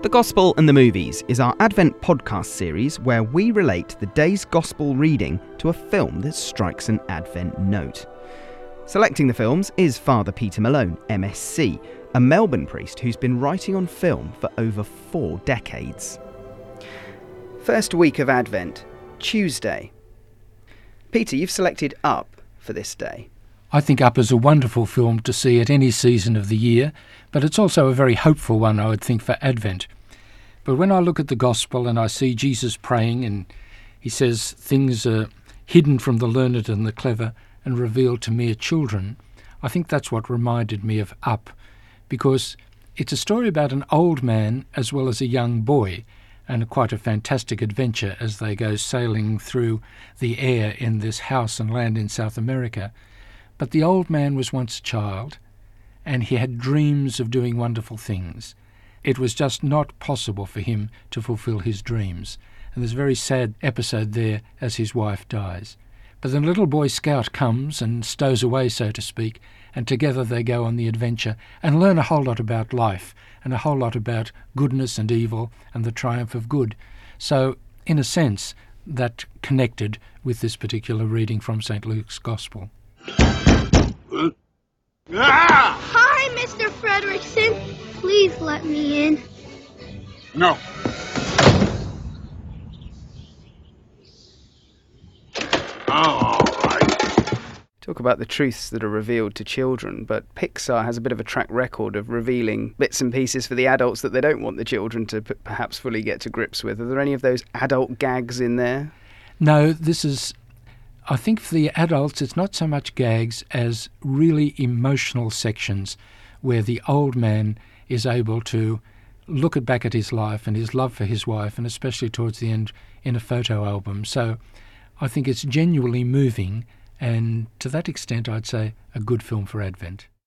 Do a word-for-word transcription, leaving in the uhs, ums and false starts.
Gospel and the Movies is our Advent podcast series where we relate the day's Gospel reading to a film that strikes an Advent note. Selecting the films is Father Peter Malone, M S C, a Melbourne priest who's been writing on film for over four decades. First week of Advent, Tuesday. Peter, you've selected Up for this day. I think Up is a wonderful film to see at any season of the year, but it's also a very hopeful one, I would think, for Advent. But when I look at the Gospel and I see Jesus praying and he says things are hidden from the learned and the clever and revealed to mere children, I think that's what reminded me of Up, because it's a story about an old man as well as a young boy, and quite a fantastic adventure as they go sailing through the air in this house and land in South America. But the old man was once a child, and he had dreams of doing wonderful things. It was just not possible for him to fulfill his dreams. And there's a very sad episode there as his wife dies. But the little boy scout comes and stows away, so to speak, and together they go on the adventure and learn a whole lot about life and a whole lot about goodness and evil and the triumph of good. So, in a sense, that connected with this particular reading from Saint Luke's Gospel. Hi, Mister Fredrickson. Please let me in. No. Oh, all right. Talk about the truths that are revealed to children, but Pixar has a bit of a track record of revealing bits and pieces for the adults that they don't want the children to p- perhaps fully get to grips with. Are there any of those adult gags in there? No, this is... I think for the adults, it's not so much gags as really emotional sections where the old man is able to look at back at his life and his love for his wife, and especially towards the end in a photo album. So I think it's genuinely moving, and to that extent, I'd say a good film for Advent.